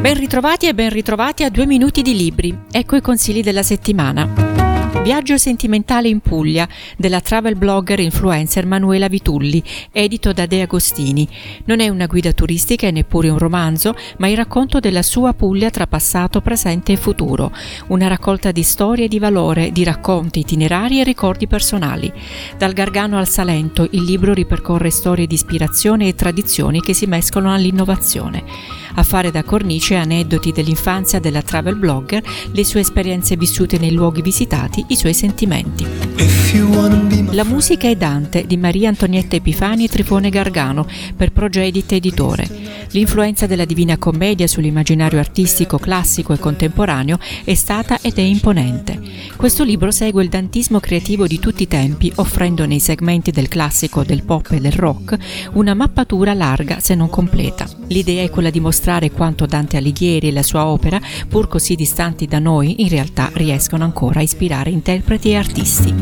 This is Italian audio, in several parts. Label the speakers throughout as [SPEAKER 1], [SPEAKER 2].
[SPEAKER 1] Ben ritrovati e ben ritrovati a 2 minuti di libri. Ecco i consigli della settimana. Viaggio sentimentale in Puglia della travel blogger influencer Manuela Vitulli, edito da De Agostini. Non è una guida turistica e neppure un romanzo, ma il racconto della sua Puglia tra passato, presente e futuro. Una raccolta di storie di valore, di racconti, itinerari e ricordi personali. Dal Gargano al Salento, il libro ripercorre storie di ispirazione e tradizioni che si mescolano all'innovazione. A fare da cornice aneddoti dell'infanzia della travel blogger, le sue esperienze vissute nei luoghi visitati, i suoi sentimenti. La musica è Dante di Maria Antonietta Epifani e Trifone Gargano per Progedit Editore. L'influenza della Divina Commedia sull'immaginario artistico classico e contemporaneo è stata ed è imponente. Questo libro segue il dantismo creativo di tutti i tempi, offrendo nei segmenti del classico, del pop e del rock una mappatura larga se non completa. L'idea è quella di mostrare quanto Dante Alighieri e la sua opera, pur così distanti da noi, in realtà riescono ancora a ispirare interpreti e artisti.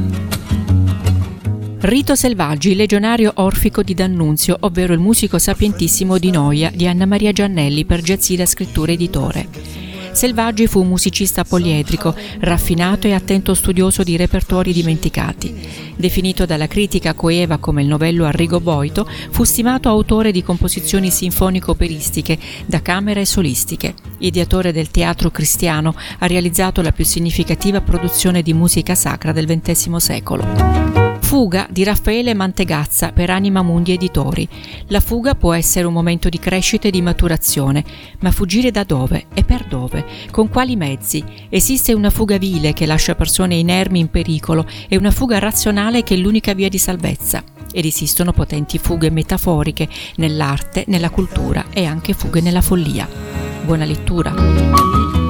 [SPEAKER 1] Rito Selvaggi, legionario orfico di D'Annunzio, ovvero il musico sapientissimo di Noia di Anna Maria Giannelli per Giazzida Scrittura Editore. Selvaggi fu un musicista poliedrico, raffinato e attento studioso di repertori dimenticati. Definito dalla critica coeva come il novello Arrigo Boito, fu stimato autore di composizioni sinfonico-operistiche, da camera e solistiche. Ideatore del teatro cristiano, ha realizzato la più significativa produzione di musica sacra del XX secolo. Fuga di Raffaele Mantegazza per Anima Mundi Editori. La fuga può essere un momento di crescita e di maturazione, ma fuggire da dove e per dove? Con quali mezzi? Esiste una fuga vile che lascia persone inermi in pericolo e una fuga razionale che è l'unica via di salvezza. Ed esistono potenti fughe metaforiche nell'arte, nella cultura e anche fughe nella follia. Buona lettura.